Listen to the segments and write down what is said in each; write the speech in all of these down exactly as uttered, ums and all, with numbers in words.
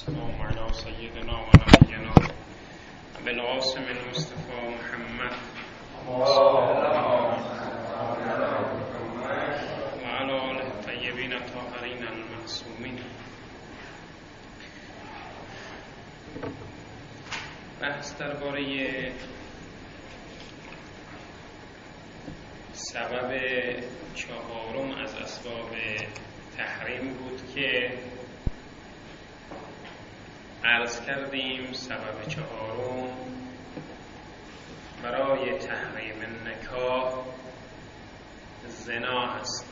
والسلام على سيدنا ونبينا أبي القاسم المصطفى محمد وعلى آله الطيبين الطاهرين المعصومين. بحث درباره سبب چهارم از اسباب تحریم بود که عرض کردیم سبب چهارم برای تحریم نکاح زنا است.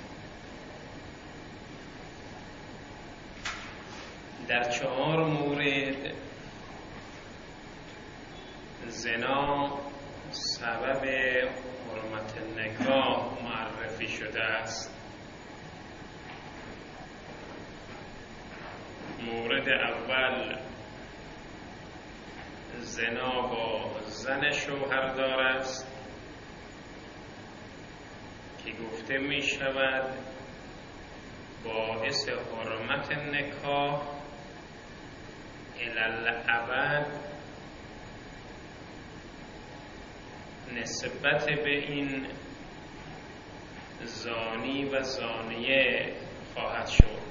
در چهار مورد زنا سبب حرمت نکاح معرفی شده است. مورد اول زنا با زن شوهردار است که گفته می شود باعث حرمت نکاح الالعبد نسبت به این زانی و زانیه خواهد شد.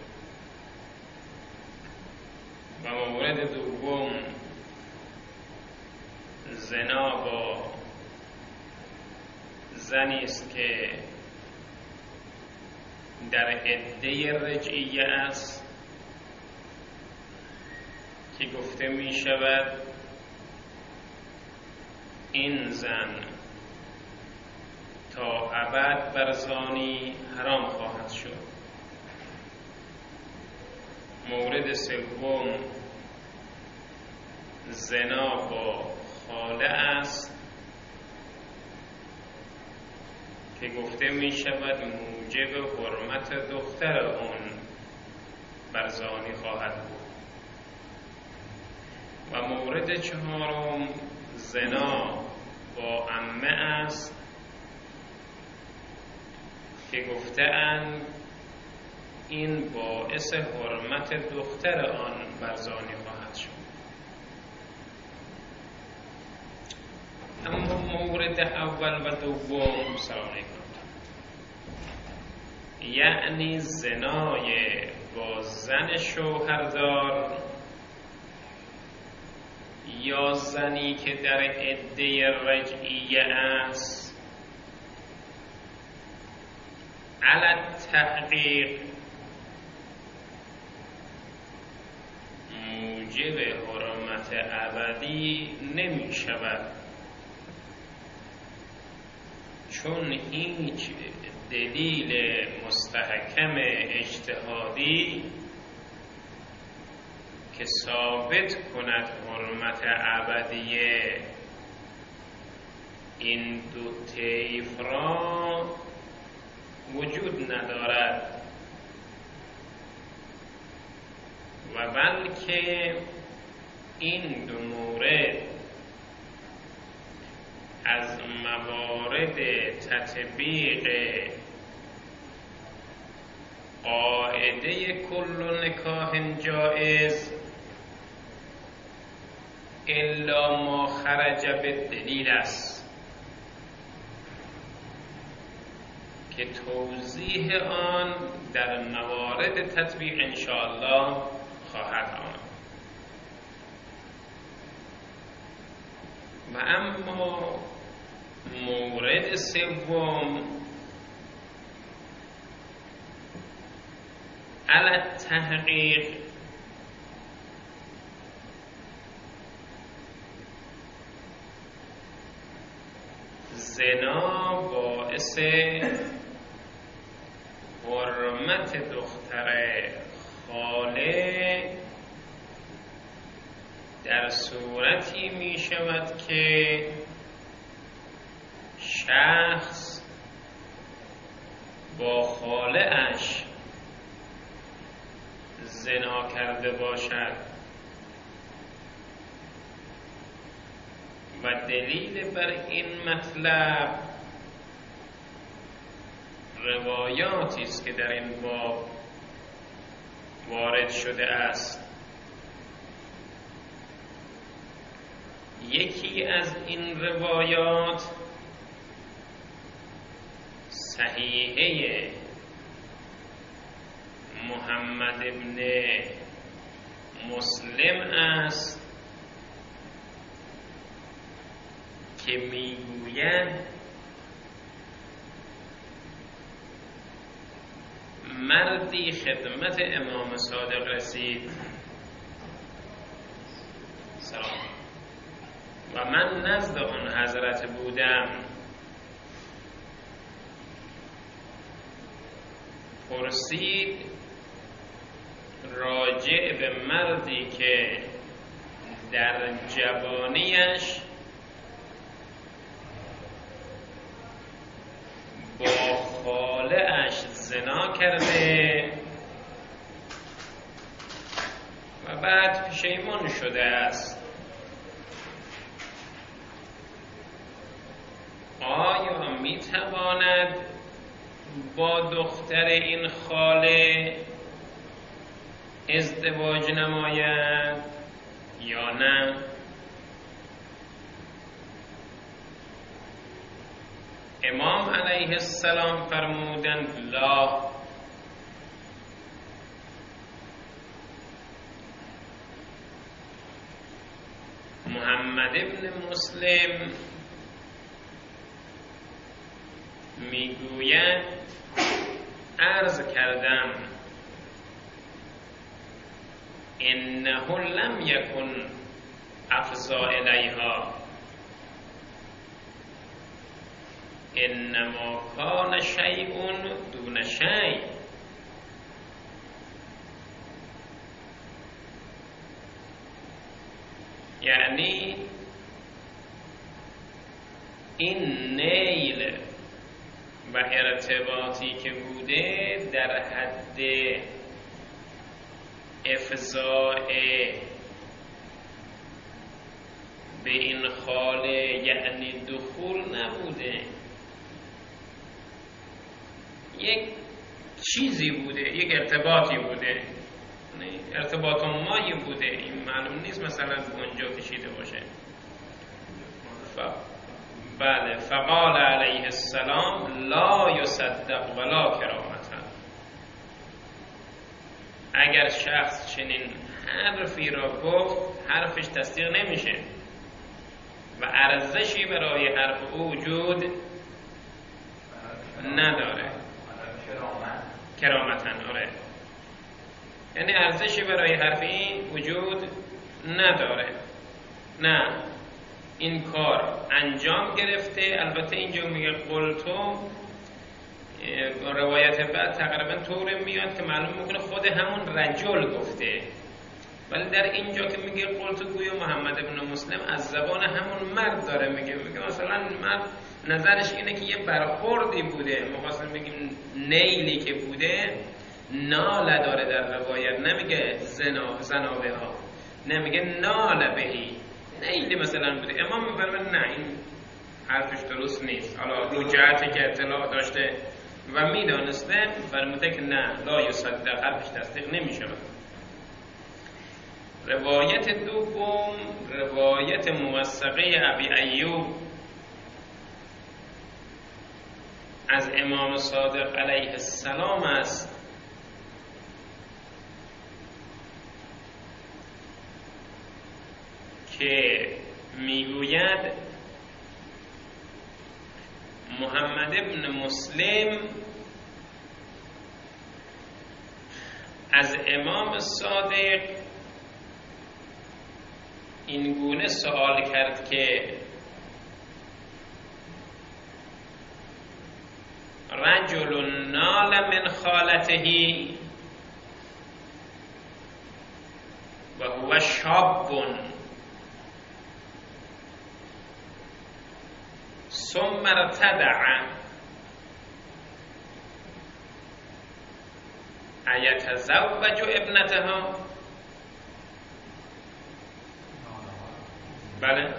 و مورد دوم زنا با زنی است که در عده رجعیه است که گفته می شود این زن تا ابد بر زانی حرام خواهد شد. مورد سوم زنا با خاله است که گفته می شود موجب حرمت دختر آن بر زانی خواهد بود. و مورد چهارم زنا با عمه است که گفته اند این باعث حرمت دختر آن بر زانی خواهد شد. اما مورد اول و دوم سلام علیکم، یعنی زنای با زن شوهردار یا زنی که در عده رجعیه است، علی تحقیق موجب حرمت ابدی نمی شود، چون هیچ دلیل مستحکم اجتهادی که ثابت کند حرمت ابدیه این دو طیف را وجود ندارد و بلکه این دو مورد از موارد تطبیق قاعده کل نکاح جائز الا ما خرج بالدلیل است که توضیح آن در موارد تطبیق انشاءالله خواهد آمد. و اما مورد سوم علی تحقیق زنا باعث حرمت دختر خاله در صورتی می شود که شخص با خاله اش زنا کرده باشد و دلیل بر این مطلب روایاتی است که در این باب وارد شده است یکی از این روایات صحیحه محمد ابن مسلم است که میگوید مردی خدمت امام صادق رسید سلام و من نزد آن حضرت بودم. پرسید راجع به مردی که در جوانیش با خاله اش زنا کرده و بعد پشیمان شده است. آیا می تواند با دختر این خاله ازدواج نماید یا نه؟ امام علیه السلام فرمودند لا. محمد ابن مسلم میگوید عرض کردم انه لم یکن افضا الیها انما کان شیء دون شیء. یعنی این نیل و ارتباطی که بوده در حد افضاء به این خاله یعنی دخول نبوده، یک چیزی بوده، یک ارتباطی بوده، ارتباط مایی بوده. این معلوم نیست مثلا اونجا کشیده باشه. ف... بله فقال علیه السلام لا یصدق ولا کرامتا. اگر شخص چنین حرفی را گفت حرفش تصدیق نمیشه و ارزشی برای حرف او وجود نداره. کرامتن آره، یعنی ارزشی برای حرف این وجود نداره. نه، این کار انجام گرفته. البته اینجا میگه قلتو، روایت بعد تقریبا طور میاد که معلوم میکنه خود همون رجل گفته، ولی در اینجا که میگه قلتو گویا محمد ابن مسلم از زبان همون مرد داره میگه. میگه مثلا مرد نظرش اینه که یه برخوردی بوده، مخواستم بگیم نیلی که بوده. ناله داره در روایت، نمیگه زنا زنابه ها، نمیگه ناله بهی، نیلی مثلا بوده. امام میفرمه نه، این حرفش درست نیست. حالا رو جهتی که اطلاع داشته و میدانسته فرموده که نه، لا یصدق، حرفش تصدیق نمیشه. روایت دوم روایت موثقه ابی ایوب از امام صادق علیه السلام است که میگوید محمد ابن مسلم از امام صادق این گونه سوال کرد که رجل نال من خالته و هو شاب ثم ارتدع ایتزوج ابنتها. بله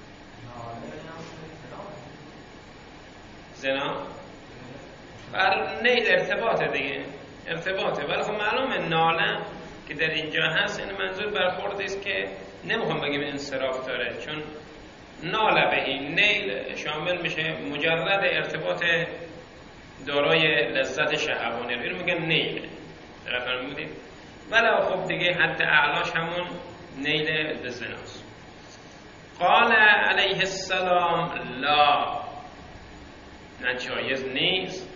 زنا بر نیل ارتباطه دیگه، ارتباطه. ولی خب معلومه ناله که در اینجا هست این منظور برخوردی است که نمیخوام بگیم انصراف داره، چون نال بهی، نیل شامل میشه مجرد ارتباط دارای لذت شهوانی رو، اینو میگن نیل. دقیق فرمودید؟ ولی خب دیگه حد اعلاش همون نیل به زناست. قال علیه السلام لا، نه جایز نیست.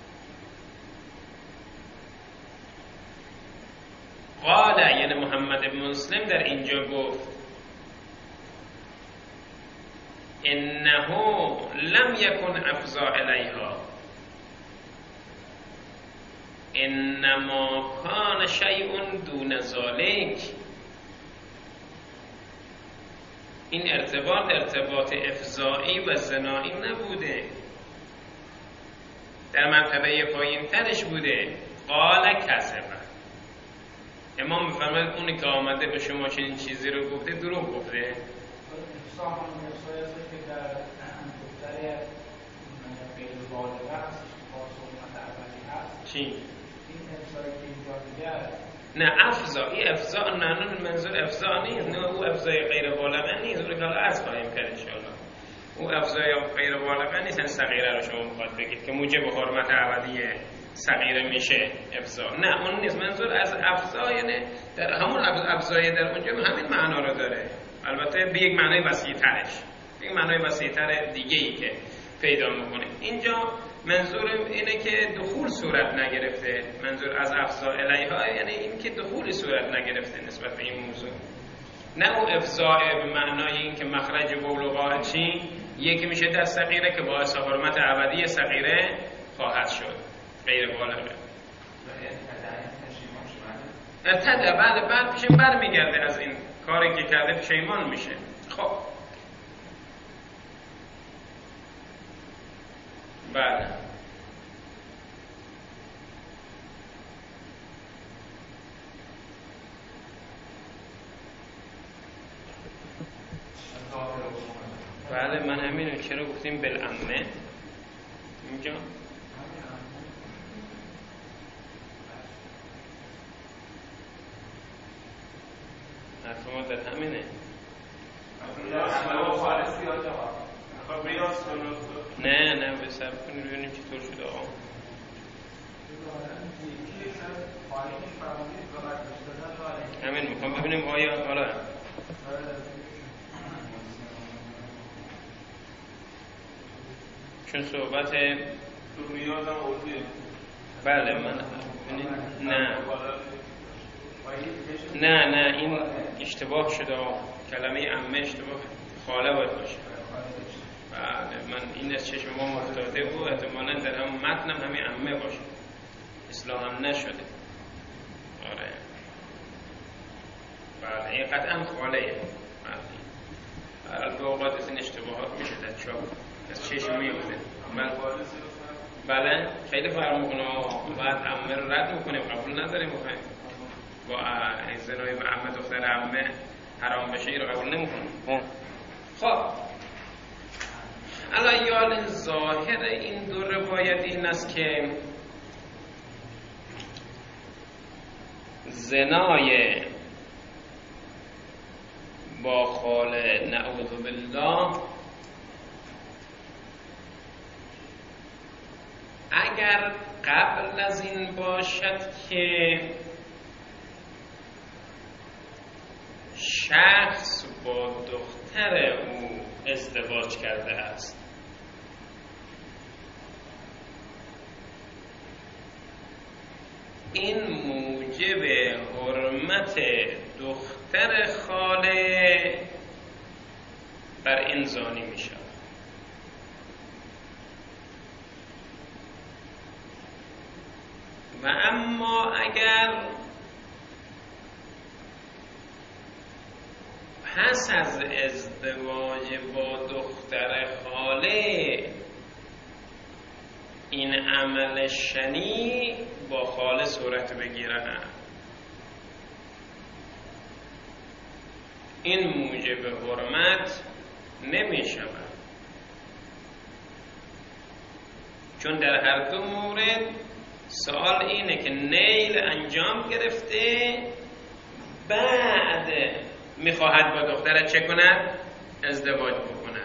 قال یعنی محمد بن مسلم در اینجا گفت انه لم یکن افضا الیها انما کان شیء دون ذلک. این ارتباط ارتباط افضایی و زنایی نبوده، در مرتبه پایین ترش بوده. قال کذبه، امام میفرماید اونی که آمده به شما چنین چیزی رو گفته دروغ گفته. چی؟ نه افضا، این افضا نه منظور افضا نیست، نه او افضای غیر بالغه نیست، اون که حالا عرض خواهیم کرد انشاءالله. او افضای غیر بالغه نیست، صغیره رو شما میخواد بگید که موجب حرمت ابدی صغیره میشه افضا، نه اون نیست. منظور از افضا یعنی در همون افضای در اونجا همین معنا رو داره، البته به یک معنای وسیع ترش، یک معنای وسیع تر دیگه ای که پیدا میکنه. اینجا منظور اینه که دخول صورت نگرفته. منظور از افضا الیها یعنی این که دخول صورت نگرفته نسبت به این موضوع، نه او افضا به معنای این که مخرج بول و غائط چی یکی میشه در صغیره که باعث حرمت ابدی صغیره خواهد شد، غیر بالغه. ارتده بعد بعد پیش بر میگرده از این کاری که کرده پشیمان میشه. خب بله بله من همینو چرا گفتیم بالعمه اینجا؟ حرف ما در همینه. نه نه به سبب کنی ببینیم چطور شده آقا. همین میخوام ببینیم آیا حالا چون صحبت بله من نه نه نه این اشتباه شده، کلمه عمه اشتباه، خاله باید باشه. بله من این از چشم ما افتاده و احتمالاً در هم متنم همین عمه باشه، اصلاح هم نشده. آره بله این قطعا خاله. بله به اوقات از این اشتباهات میشه در چاپ از چشم میفته. بله خیلی فرق میکنه، بعد عمه رو رد میکنیم، قبول نداریم، میخوایم با ازدواج با عمه دختر عمه حرام بشه این رو قبول نمیکنیم. خب الان یال ظاهر این دو روایت این است که زنای با خاله نعوذ بالله اگر قبل از این باشد که شخص با دختر او ازدواج کرده است، این موجب حرمت دختر خاله بر این زانی می شود. و اما اگر پس از ازدواج با دختر خاله این عمل شنی با خاله صورت بگیره، این موجب حرمت نمی شود، چون در هر دو مورد سوال اینه که نیل انجام گرفته، بعد میخواهد با دخترت چه کند؟ ازدواج بکند.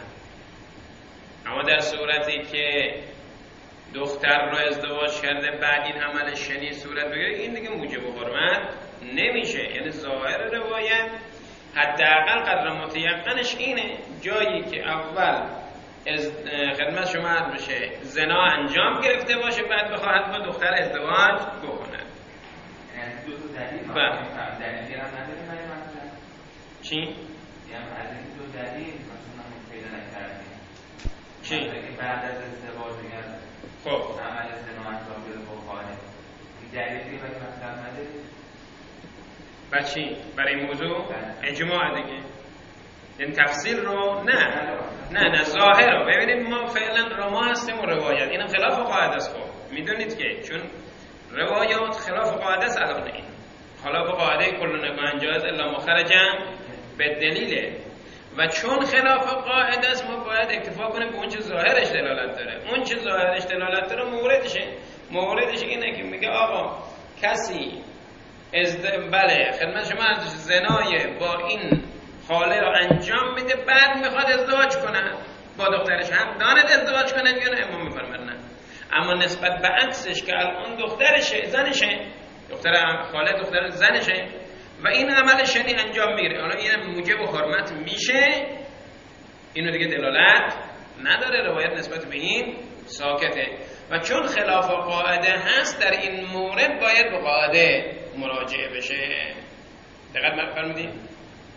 اما در صورتی که دختر رو ازدواج کرده بعد این عمل شنی صورت بگیره این دیگه موجب حرمت نمیشه. یعنی ظاهر روایت حداقل قدر متیقنش اینه جایی که اول از خدمت شما عرض بشه زنا انجام گرفته باشه بعد بخواهد با دختر ازدواج بکنه. دو تا دلیل بله. دلیلی هم نداریم ولی مثلا چی؟ یعنی از این دو دلیل مثلا ما پیدا نکردیم. چی؟ مثلا که بعد از ازدواج میگن خب عمل زنا انجام گرفت با خواهر. این دلیلی ولی مثلا نداریم. برای چی؟ برای این موضوع اجماع دیگه. این تفسیر رو نه نه نه ظاهر رو ببینید. ما فعلا رما هستیم و روایت اینم خلاف قاعده است. خب میدونید که چون روایات خلاف قاعده است الان این خلاف قاعده کل نکاح جایز الا مخرجا به دلیله و چون خلاف قاعده است ما باید اکتفا کنیم به اون چه ظاهرش دلالت داره. اون چه ظاهرش دلالت داره موردشه موردش اینه که میگه آقا کسی از بله خدمت شما از زنای با این خاله رو انجام میده بعد میخواد ازدواج کنه با دخترش هم داند ازدواج کنه یا نه امام میفرماید نه. اما نسبت به عکسش که الان دخترشه زنشه دختر خاله دختر زنشه و این عمل شنی انجام میگیره حالا این موجب حرمت میشه اینو دیگه دلالت نداره. روایت نسبت به این ساکته و چون خلاف قاعده هست در این مورد باید به قاعده مراجعه بشه. دقت فرمودید؟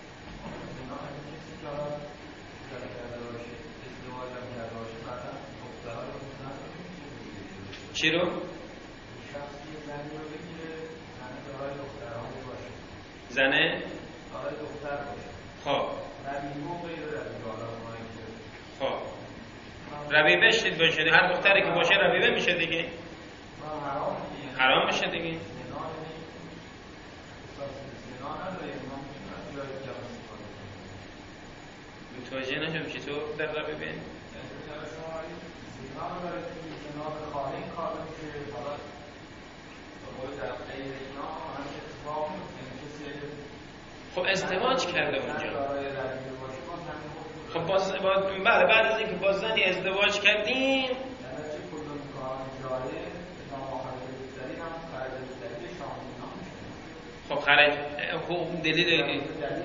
چی رو؟ زنه؟ خب خب ربیبه شدید باشه هر دختری که باشه ربیبه میشه دیگه حرام میشه دیگه. متوجه نشم چطور در ربیبه؟ خب ازدواج کرده اونجا. خب باز بله بعد از اینکه با زنی ازدواج کردیم خب خرج خب دلیل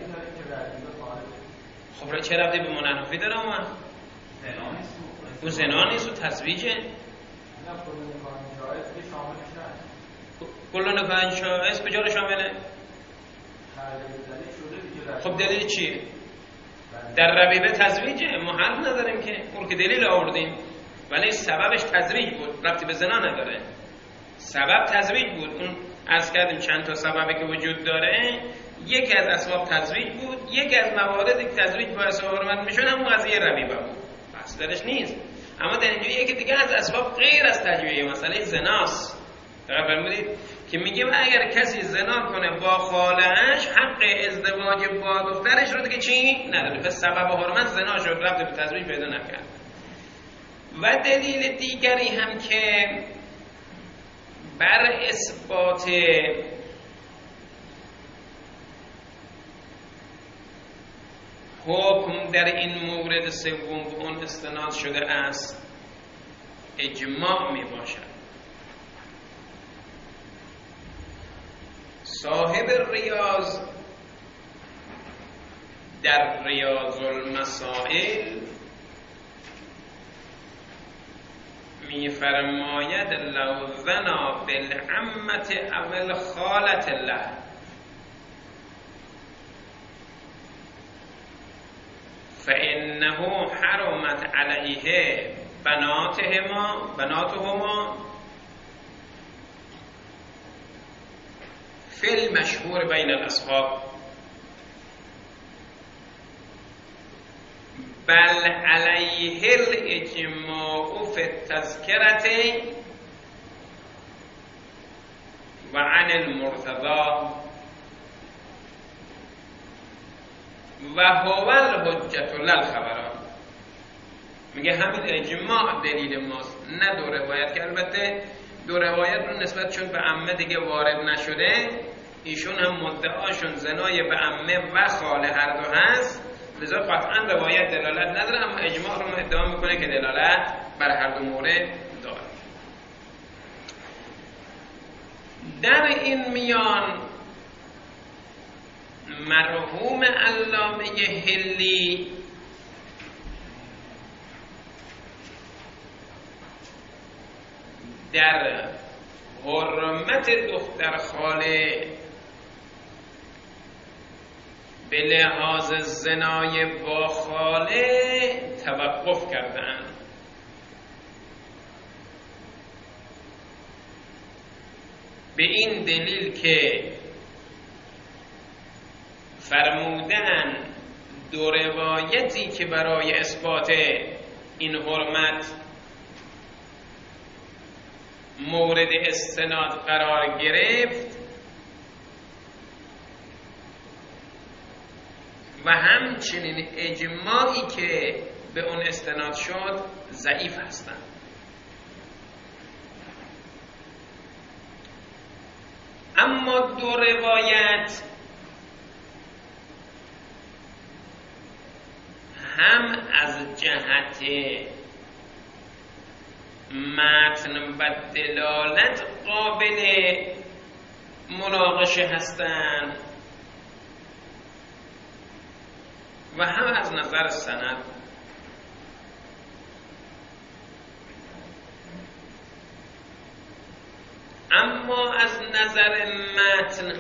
خب چه ربطی به منحنفی داره اومد؟ اون زنا نیست و تزویجه. کل نکاح جایز به جا شامله. خب دلیل چیه؟ در ربیبه تزویجه ما حرف نداریم که اون که دلیل آوردیم ولی سببش تزویج بود ربطی به زنا نداره. سبب تزویج بود. اون عرض کردیم چند تا سببی که وجود داره یکی از اسباب تزویج بود یکی از مواردی که تزویج باعث حرمت میشد همون قضیه ربیبه بود. بحث درش نیست. اما در اینجا یکی دیگه از اسباب غیر از تجویه مسئله زناست. دقیق فرمودید که میگیم اگر کسی زنا کنه با خاله‌اش حق ازدواج با دخترش رو دیگه چی نداره پس سبب حرمت زنا شد ربط به تزویج پیدا نکرد. و دلیل دیگری هم که بر اثبات حکم در این مورد سوم به اون استناد شده است اجماع می باشد. صاحب ریاض در ریاض المسائل می فرماید لو زنا بالعمت او الخالة له فإنه حرمت علیه بناتهما بناتهما فی المشهور بین الاصحاب بل علیه الاجماع فی التذکرة و عن المرتضی و هو الحجة للخبران. میگه همین اجماع دلیل ماست نه دو روایت که البته دو روایت رو نسبت چون به عمه دیگه وارد نشده ایشون هم مدعاشون زنای به عمه و خاله هر دو هست لذا قطعا روایت دلالت نداره، اما اجماع رو ادعا میکنه که دلالت بر هر دو مورد داره. در این میان مرحوم علامه حلی در حرمت دختر خاله به لحاظ زنای با خاله توقف کردند. به این دلیل که فرمودن دو روایتی که برای اثبات این حرمت مورد استناد قرار گرفت و همچنین اجماعی که به اون استناد شد ضعیف هستند. اما دو روایت هم از جهت متن و دلالت قابل مناقشه هستند و هم از نظر سند. اما از نظر متن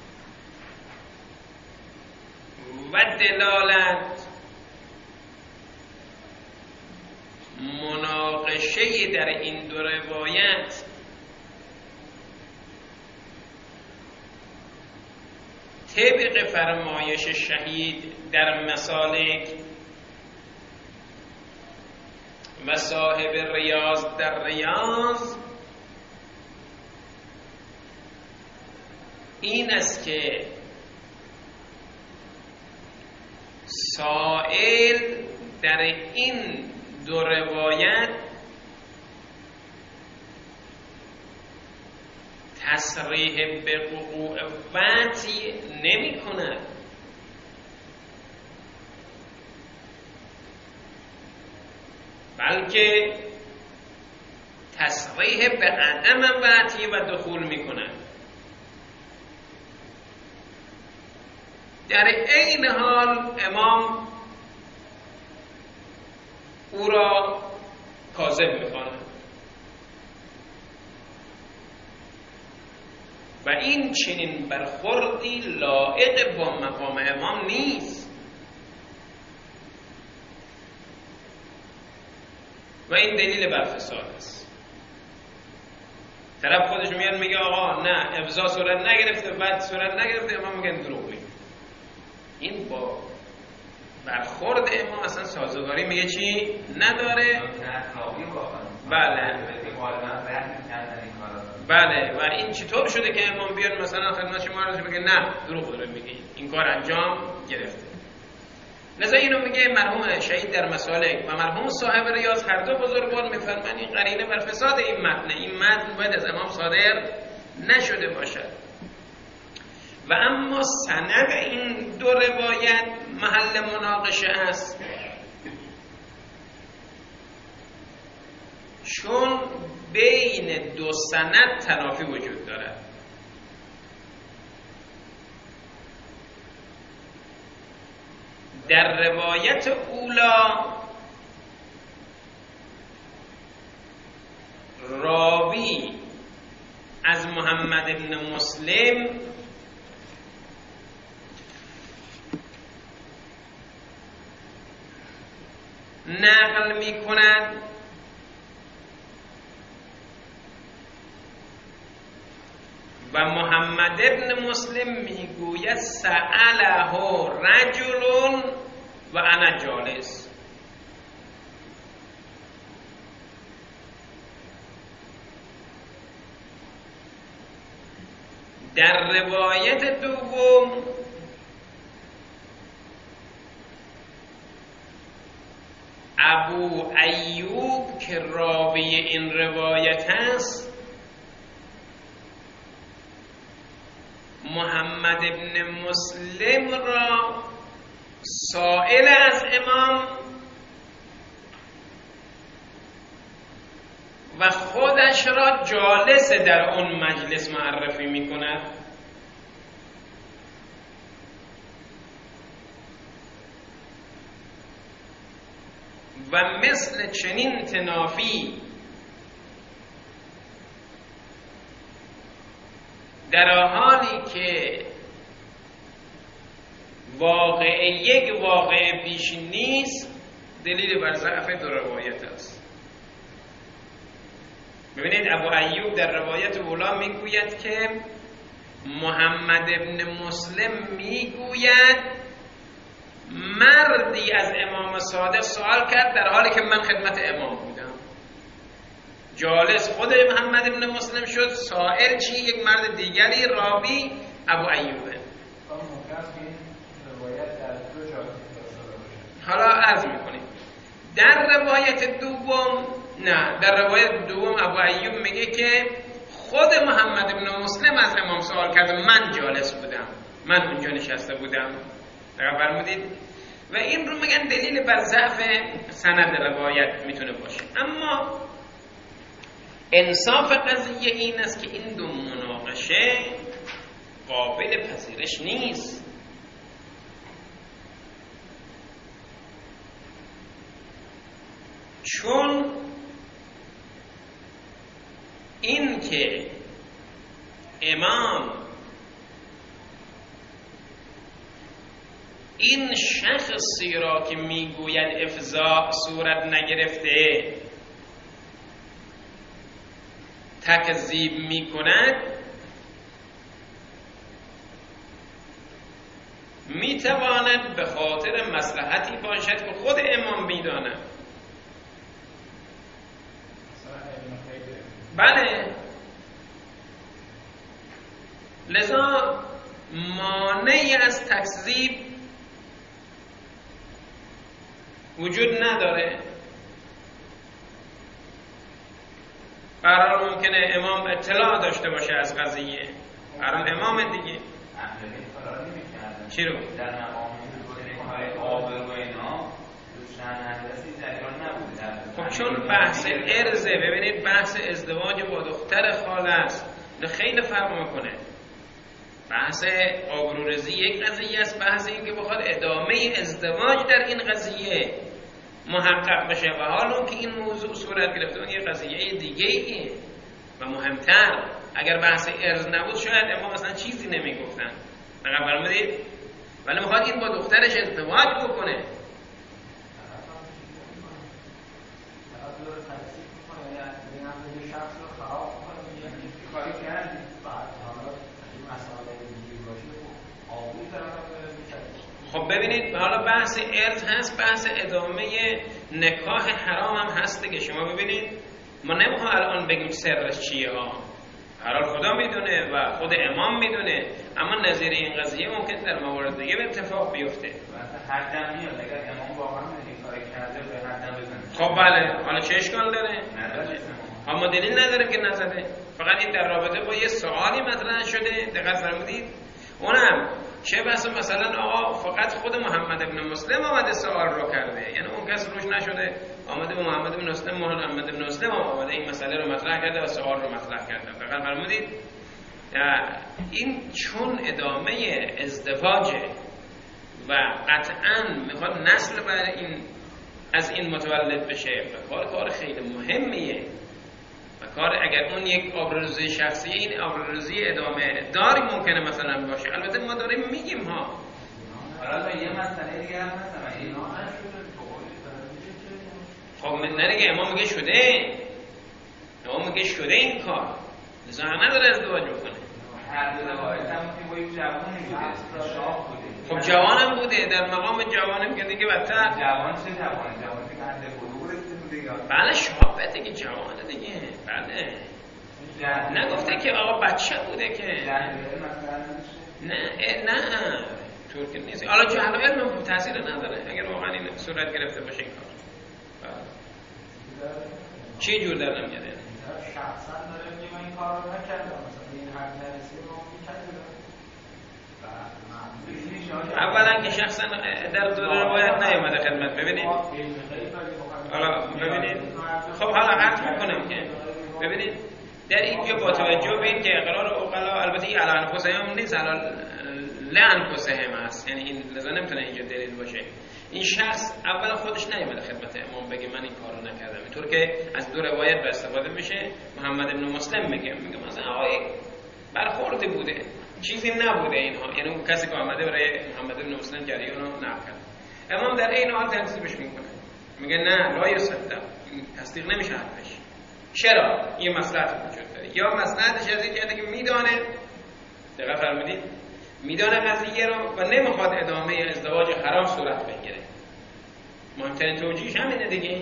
و دلالت مناقشه در این دو روایت طبق فرمایش شهید در مسالک و صاحب ریاض در ریاض این است که سائل در این دو روایت تصریح به وقوع وطی نمی کند، بلکه تصریح به عدم وطی و دخول می کند. در این حال امام او را کاذب می‌خواند و این چنین برخوردی لایق با مقام امام نیست و این دلیل بر فساد است. طرف خودش میاد میگه آقا نه ابضاء صورت نگرفته، بعد صورت نگرفته، امام میگن دروغ میگه. این با برخورد امام اصلا سازگاری میگه چی؟ نداره. بله بله و این چطور شده که امام بیاد مثلا خدمت شما رو بگه نه دروغ داره میگی، این کار انجام گرفته. لذا اینو میگه مرحوم شهید در مسالک و مرحوم صاحب ریاض هر دو بزرگوار میفرمایند این قرینه بر فساد این متن، این متن باید از امام صادر نشده باشد. و اما سند این دو روایت محل مناقشه است، چون بین دو سند تنافی وجود دارد. در روایت اولا راوی از محمد بن مسلم نقل می کند و محمد بن مسلم می گوید سأله رجل و انا جالس. در روایت دوم ابو ایوب که راوی این روایت است محمد بن مسلم را سائل از امام و خودش را جالس در اون مجلس معرفی می کند. و مثل چنین تنافی در حالی که واقع یک واقع بیش نیست دلیل بر ضعف دو روایت است. ببینید ابو ایوب در روایت اولا میگوید که محمد ابن مسلم میگوید مردی از امام صادق سوال کرد در حالی که من خدمت امام بودم. جالس خود محمد ابن مسلم شد، سائل چی؟ یک مرد دیگری، راوی ابو ایوبه. حالا عرض میکنیم در روایت دوم، نه در روایت دوم ابو ایوب میگه که خود محمد ابن مسلم از امام سوال کرد، من جالس بودم، من اونجا نشسته بودم. دقیق فرمودید؟ و این رو میگن دلیل بر ضعف سند روایت میتونه باشه. اما انصاف قضیه این است که این دو مناقشه قابل پذیرش نیست. چون این که امام این شخصی را که میگوید افضاء صورت نگرفته تکذیب میکند، میتواند به خاطر مصلحتی باشد که خود امام میداند. بله، لذا مانعی از تکذیب وجود نداره. قرار ممکنه امام اطلاع داشته باشه از قضیه، قرار امام دیگه چی رو؟ در مقام آبرو اینا خب چون بحث ارزه، ببینید بحث ازدواج با دختر خاله است، خیلی فرق میکنه. بحث آبروریزی یک قضیه است، بحث این که بخواد ادامه ازدواج در این قضیه محقق بشه و حالا که این موضوع صورت گرفته اون یه قضیه دیگه ایه و مهمتر. اگر بحث ارز نبود شاید اما مثلا چیزی نمیگفتن، فقط فرمودید، ولی میخواد این با دخترش ازدواج بکنه. خب ببینید حالا بحث ارث هست، بحث ادامه نکاح حرام هم هست دیگه. شما ببینید ما نمیخوام الان بگیم سرش چیه ها، هر حال خدا میدونه و خود امام میدونه، اما نظیر این قضیه ممکن در موارد دیگه به اتفاق بیفته. حدم میاد اگر امام واقعا این کار کرده به حدم بزنه. خب بله، حالا چه اشکال داره؟ اما دلیل نداره که نزده، فقط این در رابطه با یه سوالی مطرح شده. دقت فرمودید؟ اونم چه بسا مثلا آقا فقط خود محمد ابن مسلم آمده سوال رو کرده، یعنی اون کس روش نشده، آمده به محمد ابن مسلم، محمد ابن مسلم آمده این مسئله رو مطرح کرده و سوال رو مطرح کرده. فقط فرمودید این چون ادامه ازدواجه و قطعاً میخواد نسل بر این از این متولد بشه و کار کار خیلی مهمیه و کار اگر اون یک آبروریزی شخصی، این آبروریزی ادامه داری ممکنه مثلا باشه. البته ما داریم میگیم ها. حالا یه مسئله دیگه هم هست، اینا خب نریگه امام میگه شده، امام میگه شده این کار، لذا نداره ازدواج بکنه. هر دو روایت هم که با یک جوانی بوده، شاه بوده. خب جوانم بوده، در مقام جوانم که دیگه بدتر. جوان چه جوانی؟ جوانی که قد بلوغ رسیده بوده یا؟ بله شابه دیگه، جوانه دیگه. بله نگفته که آقا بچه بوده که نه نه طور که نیست. حالا جهل و علم تاثیر نداره اگر واقعا این صورت گرفته باشه این کار. چی جور در نمیاد؟ شخصا داره میگه من این کار رو نکردم، مثلا این حد نرسید رو میکردم و معمولی اولا که شخصا در دو روایت نیومده خدمت ببینید. حالا ببینید خب حالا عرض میکنم که ببینید در اینجا با توجه به این که اقرار عقلا البته این علی انفسهم نیست، علی لانفسهم هست، یعنی این لذا نمیتونه اینجا دلیل باشه. این شخص اولا خودش نیومده خدمت امام بگه من این کارو نکردم، اینطور که از دو روایت به استفاده میشه. محمد ابن مسلم میگه میگه مثلا آقای برخورده بوده، چیزی نبوده اینها، یعنی اون کسی که آمده برای محمد ابن مسلم جریان رو نقل کرد. امام در این حال تکذیبش میکنه، میگه نه لا یصدق، تصدیق نمیشه حرفش. چرا؟ این مصلحت وجود داره، یا مصلحتش از اینه که میدانه، دقیق فرمودید، میدانه قضیه رو و نمیخواد ادامه ازدواج حرام صورت بگیره. مهمترین توجیهش همینه دیگه.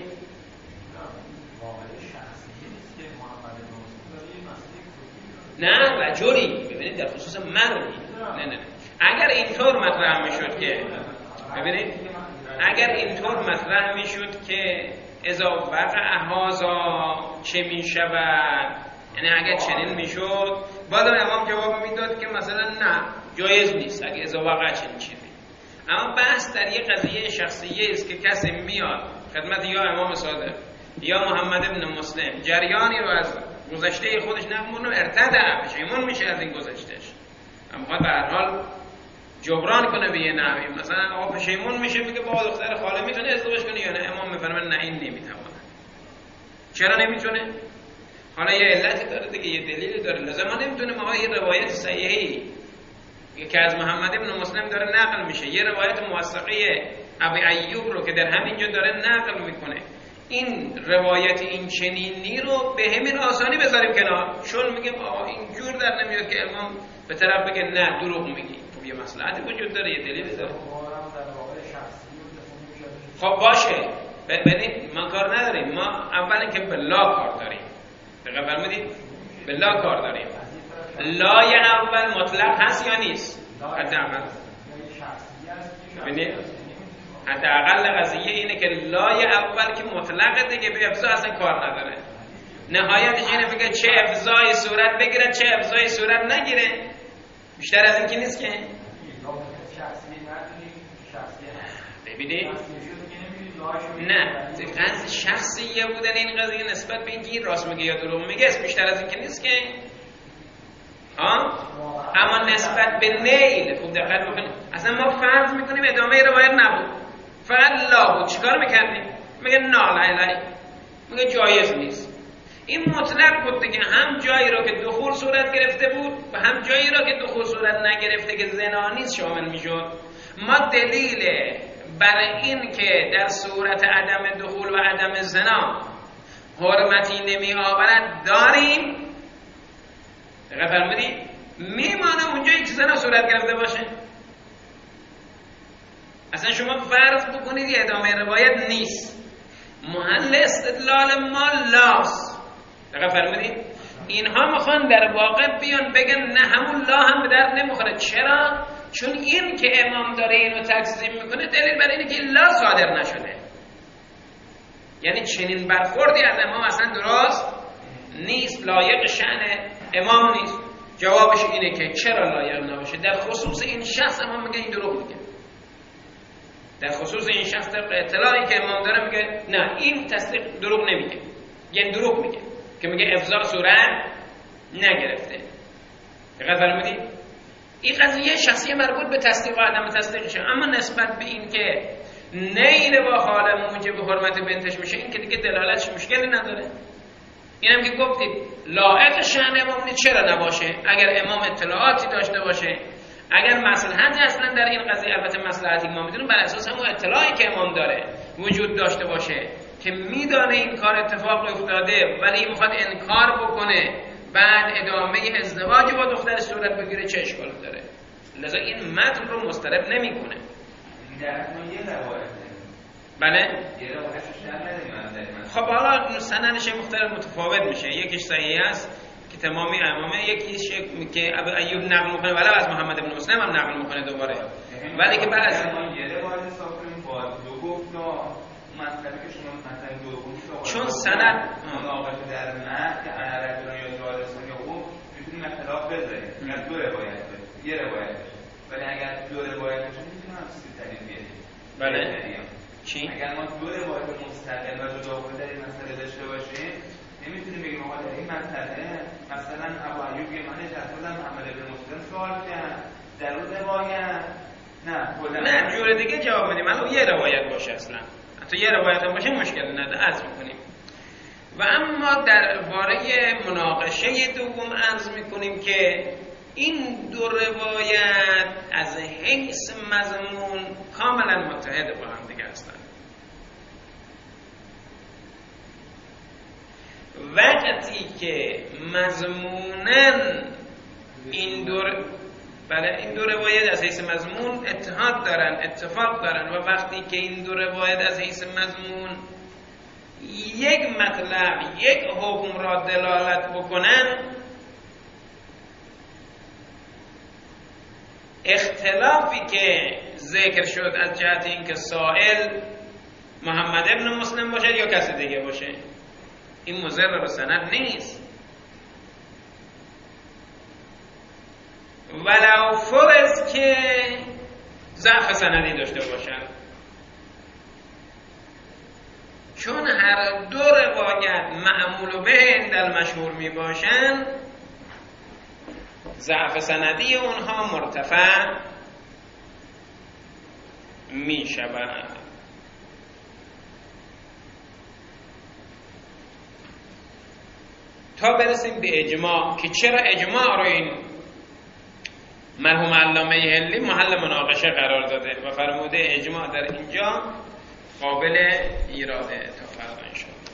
نه رجلی، ببینید در خصوص مردی، نه نه اگر اینطور مطرح میشد که ببینید اگر اینطور مطرح میشد که اذا وقع هذا چه میشود، یعنی اگر چنین میشد بعد امام جواب میداد که مثلا نه جایز نیست اگه اذا وقع چنین چیزی. اما بحث در یک قضیه شخصیه است که کسی میاد خدمت یا امام صادق یا محمد ابن مسلم جریانی رو از گذشته خودش نمونه ارتدع پشیمون میشه از این گذشتهش، اما به هر حال جبران کنه به یه نحوی، مثلا آقا پشیمون میشه میگه با دختر خاله میتونه ازدواج کنه یا نه؟ امام میفرمه نه این نمیتونه. چرا نمیتونه؟ حالا یه علتی داره دیگه، یه دلیلی داره، لازم ما نمیتونیم آقا یه روایت صحیحی که از محمد ابن مسلم داره نقل میشه، یه روایت موثقه ابی ایوب رو که در همینجا داره نقل میکنه، این روایت این چنینی رو به همین آسانی بذاریم کنار، چون میگیم آقا این جور در نمیاد که امام به طرف بگه نه دروغ میگی. خب یه مصلحتی وجود داره، یه دلیلی داره. خب باشه ببینید ما کار نداریم، ما اولا که بالله کار داریم، دقیق فرمودید، بالله کار داریم. لای اول مطلق هست یا نیست؟ حداقل ببینید حداقل قضیه اینه که لای اول که مطلق دیگه به افضا اصلا کار نداره. نهایتش اینه بگه چه افضای صورت بگیره چه افضای صورت نگیره، بیشتر از این که نیست که. ببینید نه قضیه شخصیه بودن این قضیه نسبت به اینکه راست میگه یا دروغ میگه بیشتر از این که نیست که. ها اما نسبت به نیل خوب دقت بکنید، اصلا ما فرض میکنیم ادامه روایت نبود، فقط لا بود، چیکار میکردیم؟ میگه نه لا لا، میگه جایز نیست. این مطلق بود دیگه، هم جایی رو که دخول صورت گرفته بود و هم جایی رو که دخول صورت نگرفته که زنا نیست شامل میشد. ما دلیل بر این که در صورت عدم دخول و عدم زنا حرمتی نمی آورد داریم، دقیق فرمودید، میمانه اونجایی که زنا صورت گرفته باشه. اصلا شما فرض بکنید ادامه روایت نیست، محل استدلال ما لاس، دقیق فرمودید. اینها میخوان در واقع بیان بگن نه همون لا هم به درد نمیخوره. چرا؟ چون این که امام داره اینو تکذیب میکنه دلیل بر اینه که لا صادر نشده، یعنی چنین برخوردی از امام اصلا درست نیست، لایق شأن امام نیست. جوابش اینه که چرا لایق نباشه؟ در خصوص این شخص امام میگه این دروغ میگه، در خصوص این شخص طبق اطلاعی که امام داره میگه نه این تصدیق دروغ نمیگه، یعنی دروغ میگه که میگه افضا صورت نگرفته. دقیق فرمودید؟ این قضیه شخصی مربوط به تصدیق و عدم تصدیقشه، اما نسبت به این که نیل با خاله موجب حرمت بنتش میشه این که دیگه دلالتش مشکلی نداره. اینم که گفتید لایق شأن امام نیست، چرا نباشه؟ اگر امام اطلاعاتی داشته باشه، اگر مصلحتی اصلا در این قضیه، البته مصلحتی ما میدونیم بر اساس همون اطلاعی که امام داره وجود داشته باشه که میدانه این کار اتفاق افتاده ولی میخواد انکار بکنه بعد ادامه ازدواج با دختر صورت بگیره، چه اشکالی داره؟ لذا این متن رو مضطرب نمیکنه. بله؟ خب حالا سندش مختلف متفاوت میشه، یکیش صحیح است که تمامی امامه، یکیش که ابو ایوب نقل میکنه ولی از محمد ابن مسلم هم نقل میکنه دوباره، ولی که بعد از چون سند آقای در متن که انا رجل یا جالس که او میتونیم اختلاف بذاریم، از دو روایت یه روایت ولی اگر دو روایتشون میتونم چیزی ترین بیاریم. بله. چی؟ اگر ما دو روایت مستقل و جداگانه در این مسئله داشته باشیم نمیتونیم بگیم آقا در این مسئله مثلا ابو ایوب من جدول محمد بن مسلم سوال کرد در اون روایت نه کلا نه جور دیگه جواب بدیم. الان یه روایت باشه اصلا حتی یه روایت هم باشه مشکل نداره عرض میکنیم. و اما درباره مناقشه دوم عرض میکنیم که این دو روایت از حیث مضمون کاملا متحد با هم دیگه هستند. وقتی که مضموناً این دو بله این دو روایت از حیث مضمون اتحاد دارن، اتفاق دارن، و وقتی که این دو روایت از حیث مضمون یک مطلب یک حکم را دلالت بکنن، اختلافی که ذکر شد از جهت اینکه سائل محمد ابن مسلم باشه یا کسی دیگه باشه این مضر به سند نیست. ولو فرض که ضعف سندی داشته باشن، چون هر دو روایت معمول به عند المشهور می باشن ضعف سندی اونها مرتفع می شود. تا برسیم به اجماع که چرا اجماع رو این مرحوم علامه هلی محل مناقشه قرار داده و فرموده اجماع در اینجا قابل ایراده. تا فردا انشاءالله.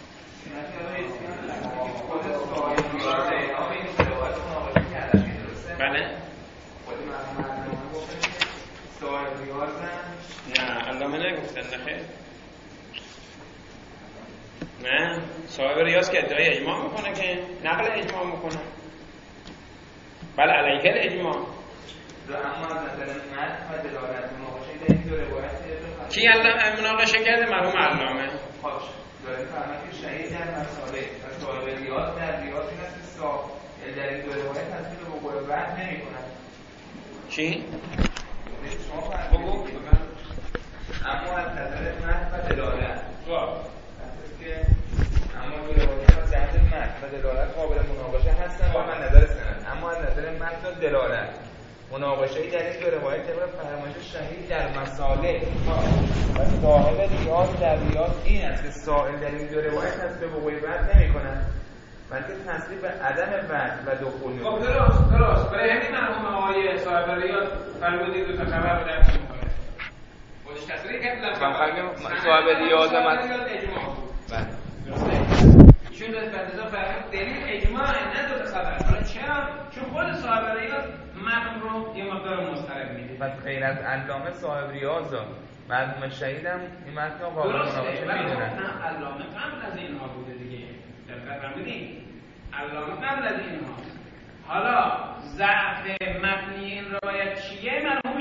بله؟ نه علامه نگفتن نخیر. نه صاحب ریاض که ادعای اجماع میکنه که نقل اجماع میکنه. بله علیه الاجماع. اما از نظر متن و دلالت مناقشه در این دو روایت کی علامه مناقشه کرده؟ مرحوم علامه. خب داره فرمایید که شهید در مسائل و صاحب ریاض در ریاض این است که سائل در این دو روایت تصدیق به وقوع بعد نمی‌کند. چی؟ شما فرمودید اما از نظر متن و دلالت که اما دو روایت از جهت متن و دلالت قابل مناقشه هستند با من نظر سند، اما از نظر متن و دلالت مناقشه‌ای در این دو روایت طبق فرمایش شهید در مسائل و صاحب ریاض در ریاض این است که سائل در این دو روایت از به وقوع بعد نمی‌کند بلکه تصریح به عدم بعد و دخول می‌کند. خب درست درست برای همین مرحوم آقای صاحب ریاض فرمودید دو تا خبر رو درک می‌کنه. خودش تصریح کرد لفظ صاحب ریاض من اجماع بود. بله ایشون در بندازا فرمود دلیل اجماع نه دو تا خبر. حالا چرا؟ چون خود صاحب ریاض متن رو یه مقدار مضطرب می‌دید. پس غیر از علامه صاحب ریاض مرحوم شهیدم این متن رو قابل مناقشه می‌دونن. نه علامه قبل از اینها بوده دیگه. دقت فرمودین؟ علامه قبل از اینها. حالا ضعف متنی این روایت چیه؟ مرحوم